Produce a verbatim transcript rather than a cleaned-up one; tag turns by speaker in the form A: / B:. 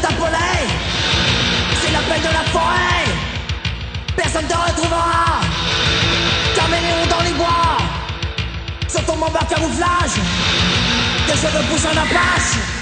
A: t'appeler. C'est l'appel de la forêt. Personne te retrouvera. Caméléon dans les bois. Sur ton membre camouflage. Tes cheveux poussent en apache.